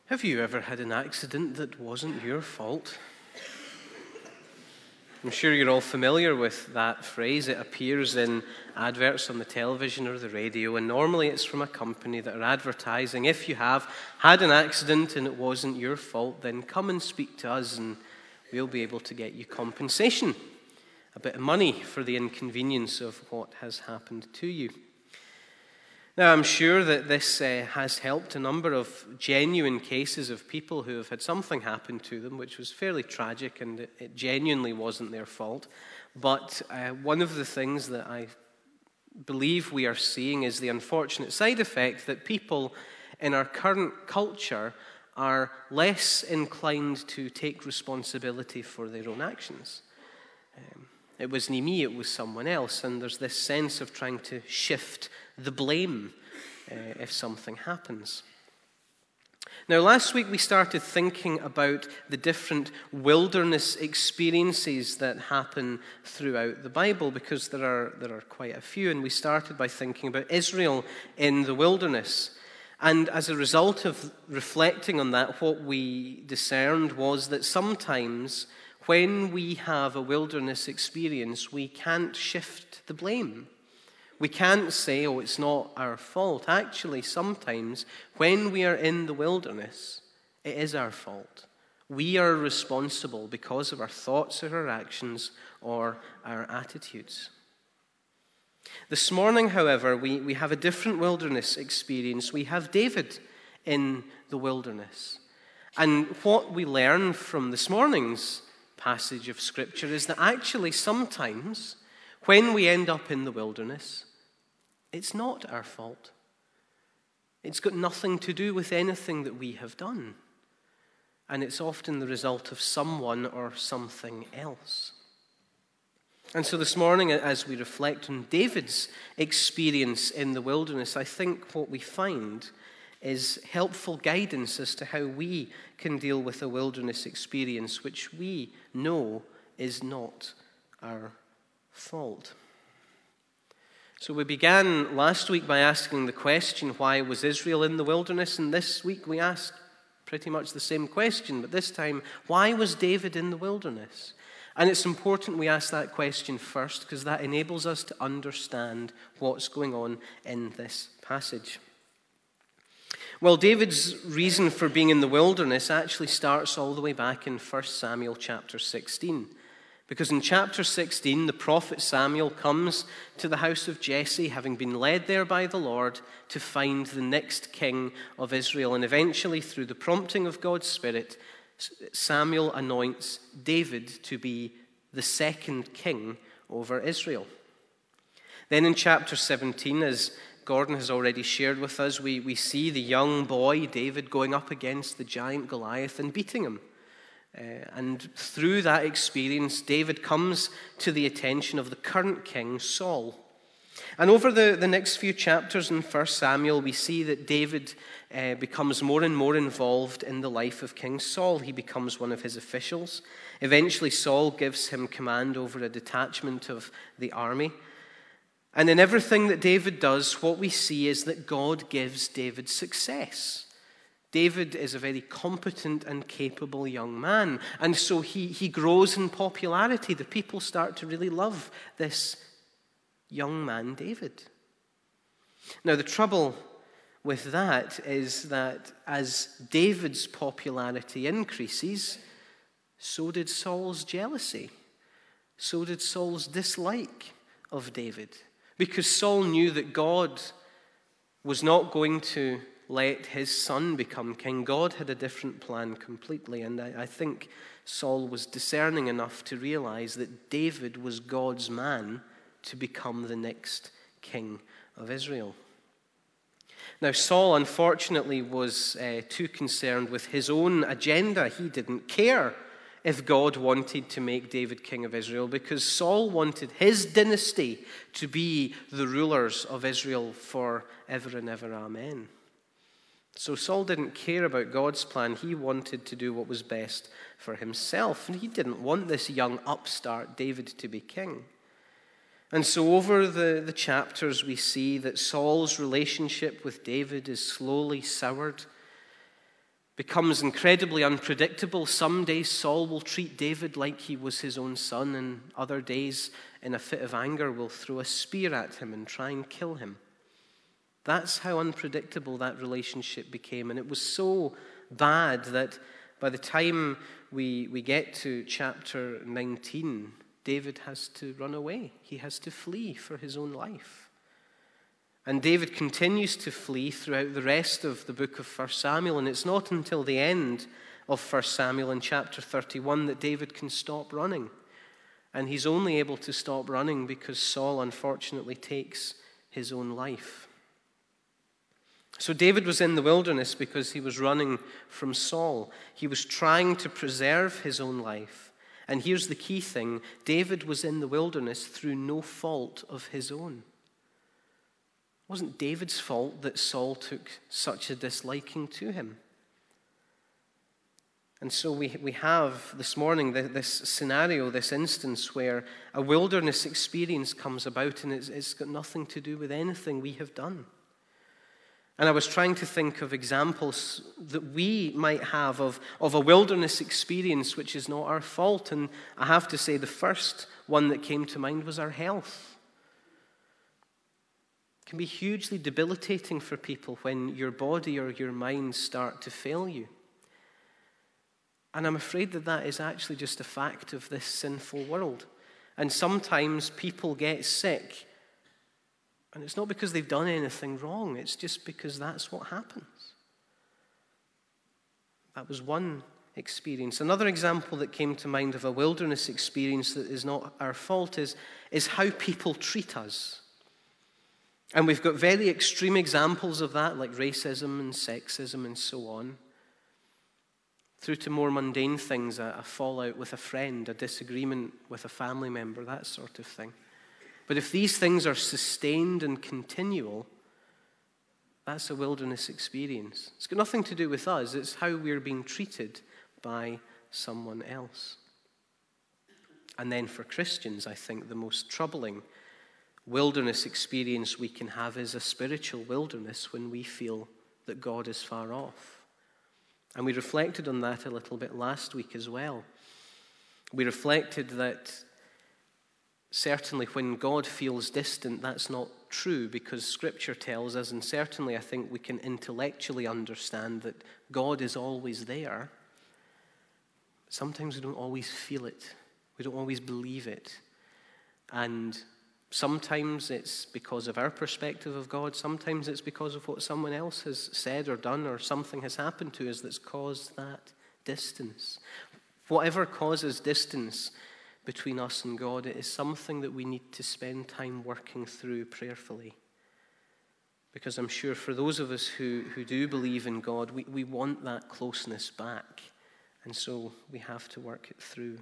Have you ever had an accident that wasn't your fault? I'm sure you're all familiar with that phrase. It appears in adverts on the television or the radio, and normally it's from a company that are advertising, if you have had an accident and it wasn't your fault, then come and speak to us and we'll be able to get you compensation, a bit of money for the inconvenience of what has happened to you. Now, I'm sure that this has helped a number of genuine cases of people who have had something happen to them, which was fairly tragic, and it genuinely wasn't their fault. But one of the things that I believe we are seeing is the unfortunate side effect that people in our current culture are less inclined to take responsibility for their own actions. It wasn't me, it was someone else, and there's this sense of trying to shift the blame if something happens. Now, last week we started thinking about the different wilderness experiences that happen throughout the Bible, because there are quite a few, and we started by thinking about Israel in the wilderness. And as a result of reflecting on that, what we discerned was that sometimes when we have a wilderness experience, we can't shift the blame. We can't say, oh, it's not our fault. Actually, sometimes when we are in the wilderness, it is our fault. We are responsible because of our thoughts or our actions or our attitudes. This morning, however, we have a different wilderness experience. We have David in the wilderness. And what we learn from this morning's passage of Scripture is that actually sometimes when we end up in the wilderness, it's not our fault. It's got nothing to do with anything that we have done. And it's often the result of someone or something else. And so this morning, as we reflect on David's experience in the wilderness, I think what we find is helpful guidance as to how we can deal with a wilderness experience which we know is not our fault. So we began last week by asking the question, why was Israel in the wilderness? And this week we ask pretty much the same question, but this time, why was David in the wilderness? And it's important we ask that question first, because that enables us to understand what's going on in this passage. Well, David's reason for being in the wilderness actually starts all the way back in 1 Samuel chapter 16. Because in chapter 16, the prophet Samuel comes to the house of Jesse, having been led there by the Lord to find the next king of Israel. And eventually, through the prompting of God's Spirit, Samuel anoints David to be the second king over Israel. Then in chapter 17, as Gordon has already shared with us, we see the young boy, David, going up against the giant Goliath and beating him. And through that experience, David comes to the attention of the current king, Saul. And over the next few chapters in 1 Samuel, we see that David becomes more and more involved in the life of King Saul. He becomes one of his officials. Eventually, Saul gives him command over a detachment of the army. And in everything that David does, what we see is that God gives David success. David is a very competent and capable young man, and so he grows in popularity. The people start to really love this young man, David. Now, the trouble with that is that as David's popularity increases, so did Saul's jealousy. So did Saul's dislike of David. Because Saul knew that God was not going to let his son become king. God had a different plan completely. And I think Saul was discerning enough to realize that David was God's man to become the next king of Israel. Now, Saul, unfortunately, was too concerned with his own agenda. He didn't care if God wanted to make David king of Israel, because Saul wanted his dynasty to be the rulers of Israel forever and ever. Amen. So Saul didn't care about God's plan. He wanted to do what was best for himself. And he didn't want this young upstart David to be king. And so over the chapters, we see that Saul's relationship with David is slowly soured. becomes incredibly unpredictable. Some days Saul will treat David like he was his own son, and other days, in a fit of anger, will throw a spear at him and try and kill him. That's how unpredictable that relationship became. And it was so bad that by the time we get to chapter 19, David has to run away. He has to flee for his own life. And David continues to flee throughout the rest of the book of 1 Samuel. And it's not until the end of 1 Samuel in chapter 31 that David can stop running. And he's only able to stop running because Saul unfortunately takes his own life. So David was in the wilderness because he was running from Saul. He was trying to preserve his own life. And here's the key thing: David was in the wilderness through no fault of his own. It wasn't David's fault that Saul took such a disliking to him. And so we have this morning this scenario, this instance where a wilderness experience comes about, and it's got nothing to do with anything we have done. And I was trying to think of examples that we might have of a wilderness experience which is not our fault. And I have to say the first one that came to mind was our health. It can be hugely debilitating for people when your body or your mind start to fail you. And I'm afraid that is actually just a fact of this sinful world. And sometimes people get sick. And it's not because they've done anything wrong. It's just because that's what happens. That was one experience. Another example that came to mind of a wilderness experience that is not our fault is how people treat us. And we've got very extreme examples of that, like racism and sexism and so on, through to more mundane things, a fallout with a friend, a disagreement with a family member, that sort of thing. But if these things are sustained and continual, that's a wilderness experience. It's got nothing to do with us. It's how we're being treated by someone else. And then for Christians, I think the most troubling wilderness experience we can have is a spiritual wilderness when we feel that God is far off. And we reflected on that a little bit last week as well. We reflected that certainly when God feels distant, that's not true, because Scripture tells us, and certainly I think we can intellectually understand that God is always there. Sometimes we don't always feel it. We don't always believe it. And sometimes it's because of our perspective of God. Sometimes it's because of what someone else has said or done, or something has happened to us that's caused that distance. Whatever causes distance between us and God, it is something that we need to spend time working through prayerfully. Because I'm sure for those of us who do believe in God, we want that closeness back. And so we have to work it through.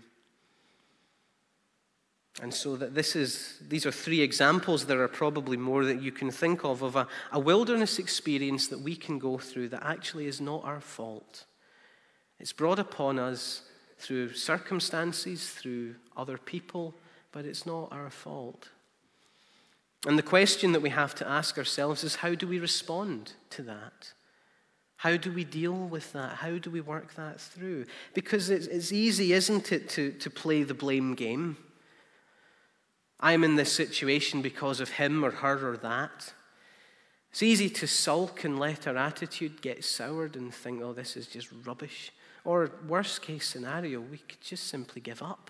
And so that these are three examples. There are probably more that you can think of a wilderness experience that we can go through that actually is not our fault. It's brought upon us through circumstances, through other people, but it's not our fault. And the question that we have to ask ourselves is, how do we respond to that? How do we deal with that? How do we work that through? Because it's easy, isn't it, to play the blame game? I'm in this situation because of him or her or that. It's easy to sulk and let our attitude get soured and think, oh, this is just rubbish. Or worst case scenario, we could just simply give up.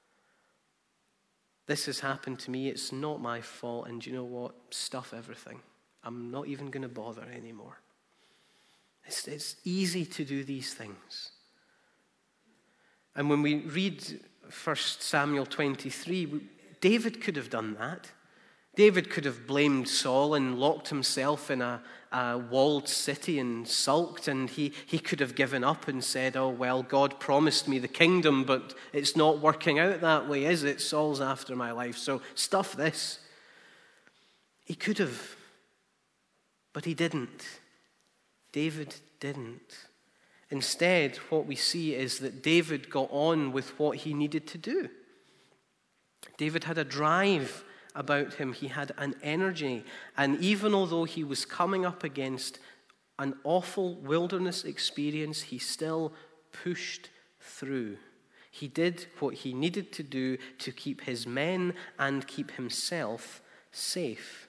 This has happened to me, it's not my fault, and you know what? Stuff everything. I'm not even going to bother anymore. It's easy to do these things. And when we read 1 Samuel 23, David could have done that. David could have blamed Saul and locked himself in a walled city and sulked, and he could have given up and said, oh, well, God promised me the kingdom, but it's not working out that way, is it? Saul's after my life, so stuff this. He could have, but he didn't. David didn't. Instead, what we see is that David got on with what he needed to do. David had a drive about him. He had an energy. And even although he was coming up against an awful wilderness experience, he still pushed through. He did what he needed to do to keep his men and keep himself safe.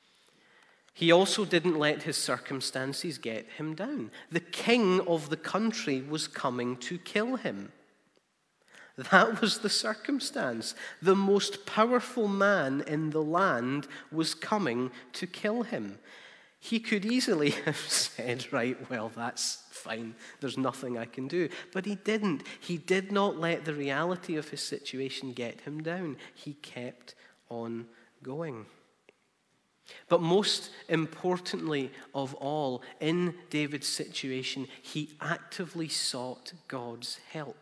He also didn't let his circumstances get him down. The king of the country was coming to kill him. That was the circumstance. The most powerful man in the land was coming to kill him. He could easily have said, right, well, that's fine. There's nothing I can do. But he didn't. He did not let the reality of his situation get him down. He kept on going. But most importantly of all, in David's situation, he actively sought God's help.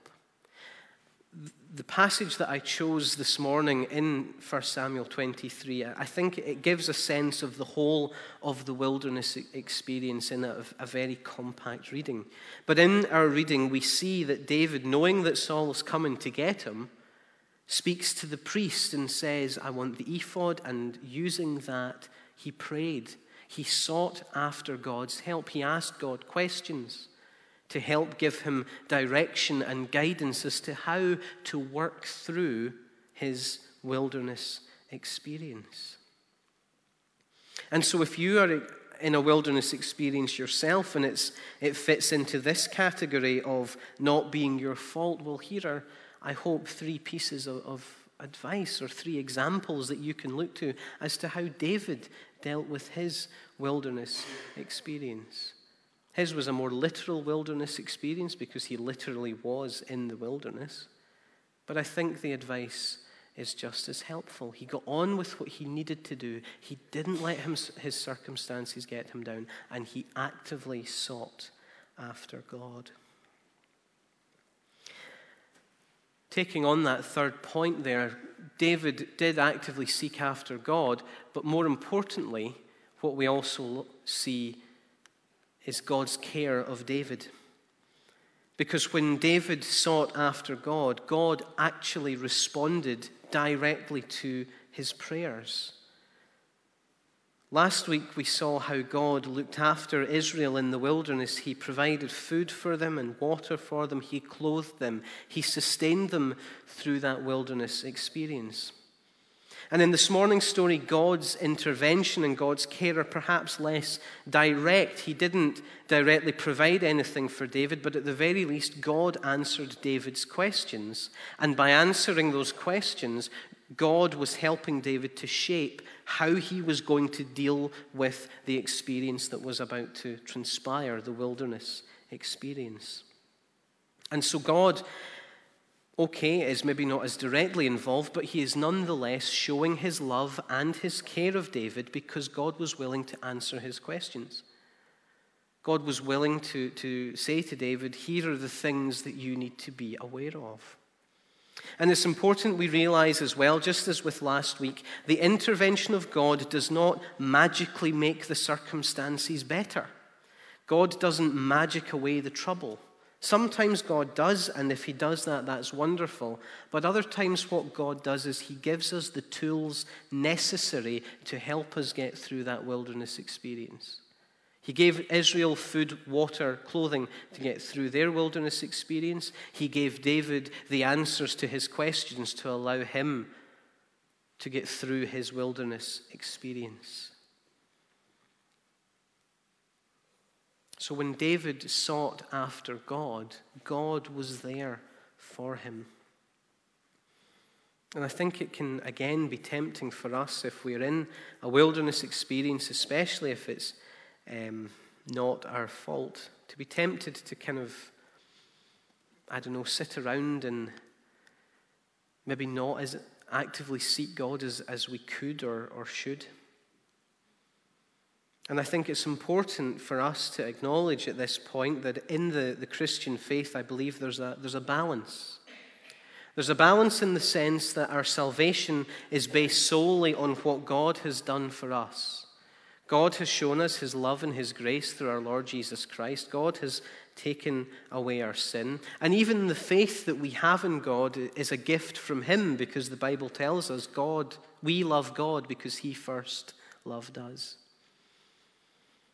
The passage that I chose this morning in 1 Samuel 23, I think it gives a sense of the whole of the wilderness experience in a very compact reading. But in our reading, we see that David, knowing that Saul is coming to get him, speaks to the priest and says, I want the ephod, and using that, he prayed. He sought after God's help. He asked God questions to help give him direction and guidance as to how to work through his wilderness experience. And so if you are in a wilderness experience yourself and it fits into this category of not being your fault, well, here are, I hope, 3 pieces of advice or 3 examples that you can look to as to how David dealt with his wilderness experience. His was a more literal wilderness experience because he literally was in the wilderness. But I think the advice is just as helpful. He got on with what he needed to do. He didn't let his circumstances get him down, and he actively sought after God. Taking on that third point there, David did actively seek after God, but more importantly, what we also see is God's care of David. Because when David sought after God, God actually responded directly to his prayers. Last week we saw how God looked after Israel in the wilderness. He provided food for them and water for them. He clothed them. He sustained them through that wilderness experience. And in this morning's story, God's intervention and God's care are perhaps less direct. He didn't directly provide anything for David, but at the very least, God answered David's questions. And by answering those questions, God was helping David to shape how he was going to deal with the experience that was about to transpire, the wilderness experience. And so God, is maybe not as directly involved, but he is nonetheless showing his love and his care of David because God was willing to answer his questions. God was willing to say to David, here are the things that you need to be aware of. And it's important we realize as well, just as with last week, the intervention of God does not magically make the circumstances better. God doesn't magic away the trouble. Sometimes God does, and if he does that, that's wonderful. But other times what God does is he gives us the tools necessary to help us get through that wilderness experience. He gave Israel food, water, clothing to get through their wilderness experience. He gave David the answers to his questions to allow him to get through his wilderness experience. So when David sought after God, God was there for him. And I think it can again be tempting for us if we're in a wilderness experience, especially if it's not our fault, to be tempted to kind of, sit around and maybe not as actively seek God as we could or should. And I think it's important for us to acknowledge at this point that in the Christian faith, I believe there's a balance. There's a balance in the sense that our salvation is based solely on what God has done for us. God has shown us his love and his grace through our Lord Jesus Christ. God has taken away our sin. And even the faith that we have in God is a gift from him because the Bible tells us we love God because he first loved us.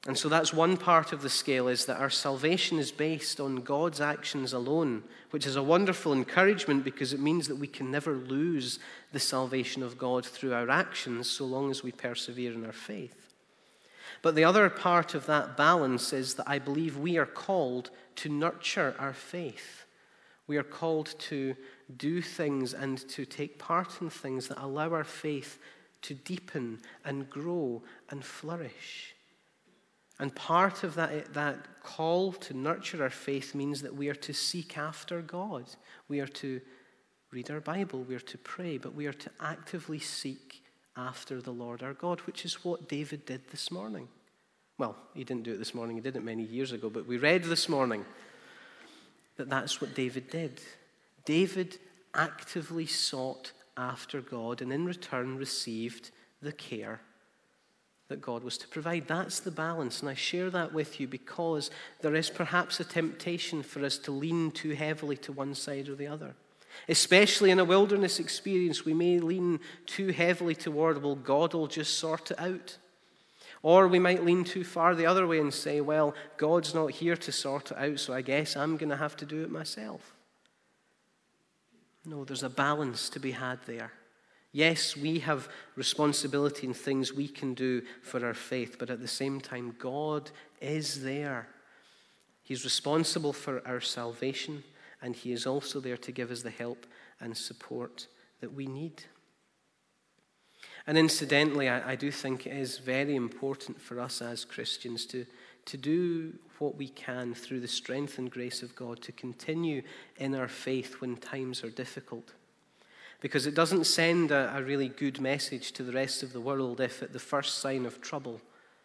And so that's one part of the scale, is that our salvation is based on God's actions alone, which is a wonderful encouragement because it means that we can never lose the salvation of God through our actions so long as we persevere in our faith. But the other part of that balance is that I believe we are called to nurture our faith. We are called to do things and to take part in things that allow our faith to deepen and grow and flourish. And part of that call to nurture our faith means that we are to seek after God. We are to read our Bible, we are to pray, but we are to actively seek after the Lord our God, which is what David did this morning. Well, he didn't do it this morning, he did it many years ago, but we read this morning that that's what David did. David actively sought after God and in return received the care that God was to provide. That's the balance, and I share that with you because there is perhaps a temptation for us to lean too heavily to one side or the other. Especially in a wilderness experience, we may lean too heavily toward, well, God will just sort it out. Or we might lean too far the other way and say, well, God's not here to sort it out, so I guess I'm going to have to do it myself. No, there's a balance to be had there. Yes, we have responsibility in things we can do for our faith, but at the same time, God is there. He's responsible for our salvation, and He is also there to give us the help and support that we need. And incidentally, I do think it is very important for us as Christians to do what we can through the strength and grace of God to continue in our faith when times are difficult. Because it doesn't send a really good message to the rest of the world if at the first sign of trouble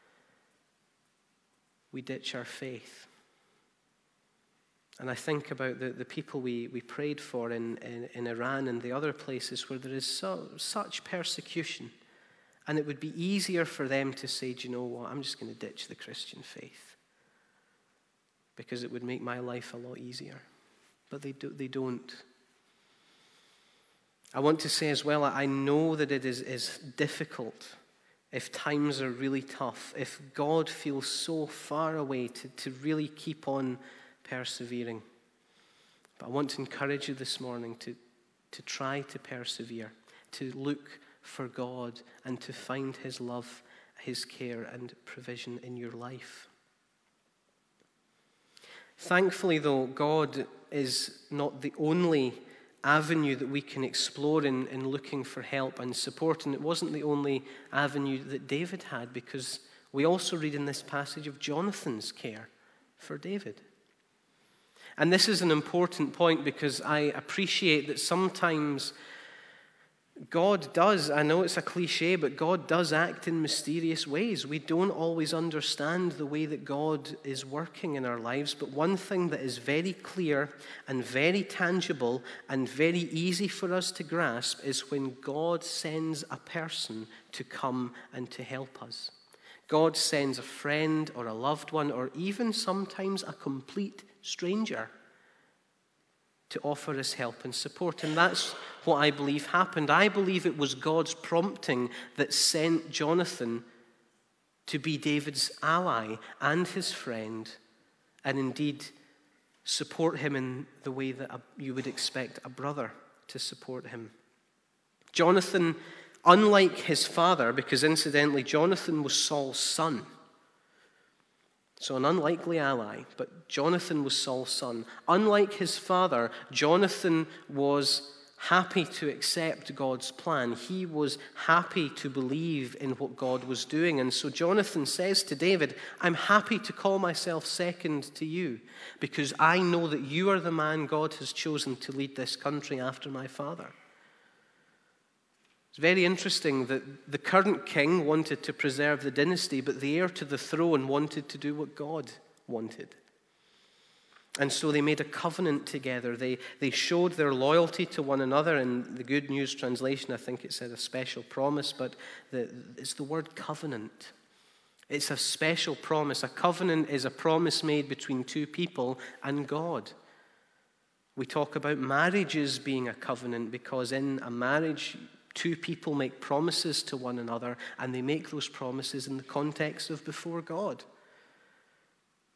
we ditch our faith. And I think about the people we prayed for in Iran and the other places where there is such persecution. And it would be easier for them to say, do you know what, I'm just going to ditch the Christian faith. Because it would make my life a lot easier. But they don't. I want to say as well, I know that it is difficult if times are really tough, if God feels so far away to really keep on persevering. But I want to encourage you this morning to try to persevere, to look for God and to find His love, His care and provision in your life. Thankfully, though, God is not the only avenue that we can explore in looking for help and support. And it wasn't the only avenue that David had, because we also read in this passage of Jonathan's care for David. And this is an important point because I appreciate that sometimes God does, I know it's a cliche, but God does act in mysterious ways. We don't always understand the way that God is working in our lives, but one thing that is very clear and very tangible and very easy for us to grasp is when God sends a person to come and to help us. God sends a friend or a loved one or even sometimes a complete stranger to offer us help and support. And that's what I believe happened. I believe it was God's prompting that sent Jonathan to be David's ally and his friend, and indeed support him in the way that you would expect a brother to support him. Jonathan, unlike his father, because incidentally Jonathan was Saul's son, so an unlikely ally, but Jonathan was Saul's son. Unlike his father, Jonathan was happy to accept God's plan. He was happy to believe in what God was doing. And so Jonathan says to David, I'm happy to call myself second to you because I know that you are the man God has chosen to lead this country after my father. It's very interesting that the current king wanted to preserve the dynasty, but the heir to the throne wanted to do what God wanted. And so they made a covenant together. They showed their loyalty to one another. In the Good News translation, I think it said a special promise, but it's the word covenant. It's a special promise. A covenant is a promise made between two people and God. We talk about marriages being a covenant because in a marriage, two people make promises to one another, and they make those promises in the context of before God.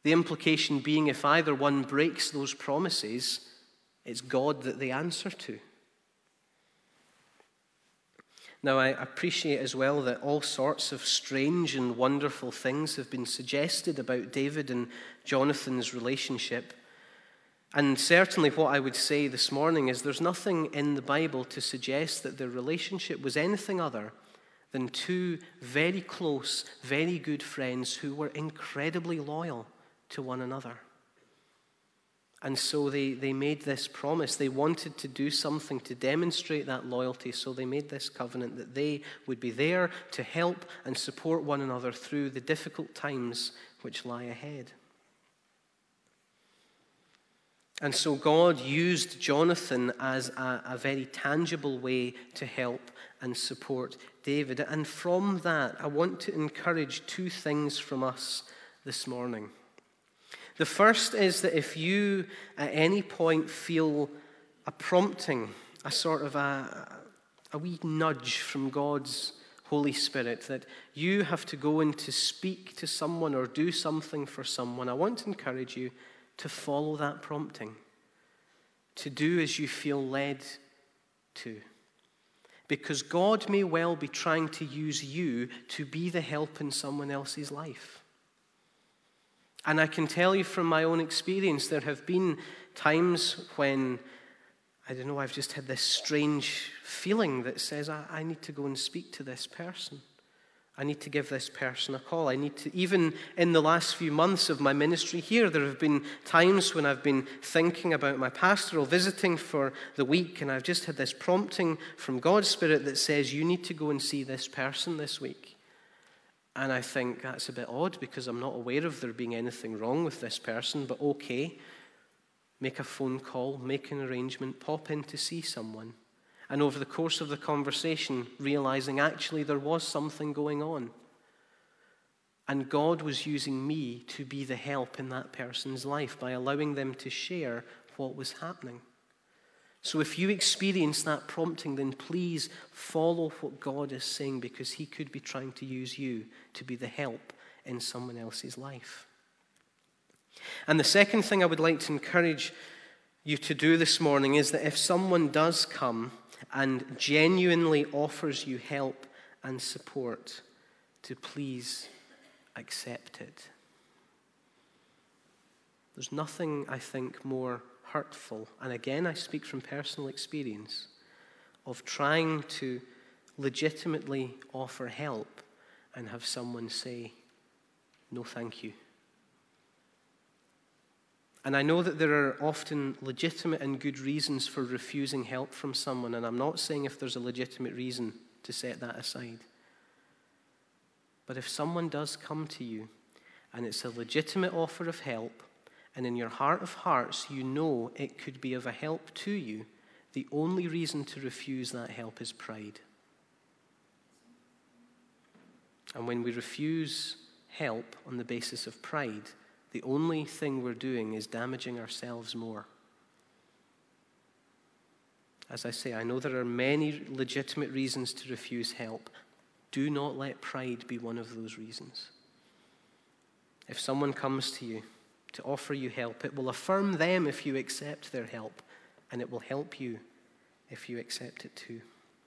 The implication being if either one breaks those promises, it's God that they answer to. Now, I appreciate as well that all sorts of strange and wonderful things have been suggested about David and Jonathan's relationship. And certainly what I would say this morning is there's nothing in the Bible to suggest that their relationship was anything other than two very close, very good friends who were incredibly loyal to one another. And so they made this promise. They wanted to do something to demonstrate that loyalty, so they made this covenant that they would be there to help and support one another through the difficult times which lie ahead. And so God used Jonathan as a very tangible way to help and support David. And from that, I want to encourage two things from us this morning. The first is that if you at any point feel a prompting, a sort of a wee nudge from God's Holy Spirit, that you have to go and to speak to someone or do something for someone, I want to encourage you to follow that prompting, to do as you feel led to. Because God may well be trying to use you to be the help in someone else's life. And I can tell you from my own experience, there have been times when, I've just had this strange feeling that says, I need to go and speak to this person. I need to give this person a call. I need to, even in the last few months of my ministry here, there have been times when I've been thinking about my pastoral visiting for the week, and I've just had this prompting from God's Spirit that says, you need to go and see this person this week. And I think that's a bit odd because I'm not aware of there being anything wrong with this person, but okay, make a phone call, make an arrangement, pop in to see someone. And over the course of the conversation, realizing actually there was something going on. And God was using me to be the help in that person's life by allowing them to share what was happening. So if you experience that prompting, then please follow what God is saying, because he could be trying to use you to be the help in someone else's life. And the second thing I would like to encourage you to do this morning is that if someone does come and genuinely offers you help and support, to please accept it. There's nothing, I think, more hurtful, and again I speak from personal experience, of trying to legitimately offer help and have someone say, no thank you. And I know that there are often legitimate and good reasons for refusing help from someone, and I'm not saying if there's a legitimate reason to set that aside. But if someone does come to you and it's a legitimate offer of help, and in your heart of hearts you know it could be of a help to you, the only reason to refuse that help is pride. And when we refuse help on the basis of pride, the only thing we're doing is damaging ourselves more. As I say, I know there are many legitimate reasons to refuse help. Do not let pride be one of those reasons. If someone comes to you to offer you help, it will affirm them if you accept their help, and it will help you if you accept it too.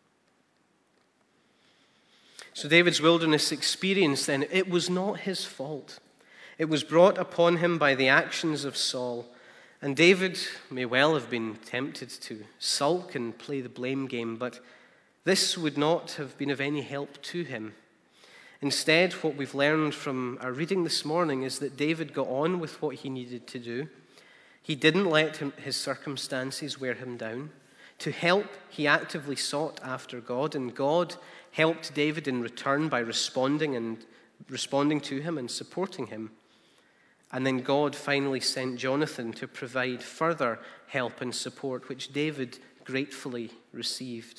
So David's wilderness experience then, it was not his fault. It was brought upon him by the actions of Saul. And David may well have been tempted to sulk and play the blame game, but this would not have been of any help to him. Instead, what we've learned from our reading this morning is that David got on with what he needed to do. He didn't let his circumstances wear him down. To help, he actively sought after God, and God helped David in return by responding to him and supporting him. And then God finally sent Jonathan to provide further help and support, which David gratefully received.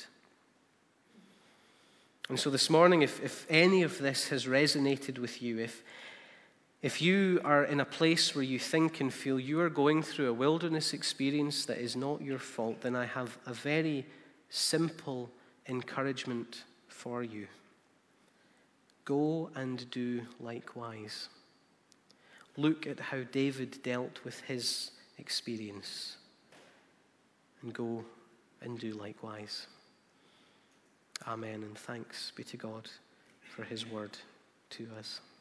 And so this morning, if any of this has resonated with you, if you are in a place where you think and feel you are going through a wilderness experience that is not your fault, then I have a very simple encouragement for you. Go and do likewise. look at how David dealt with his experience and go and do likewise. Amen, and thanks be to God for his word to us.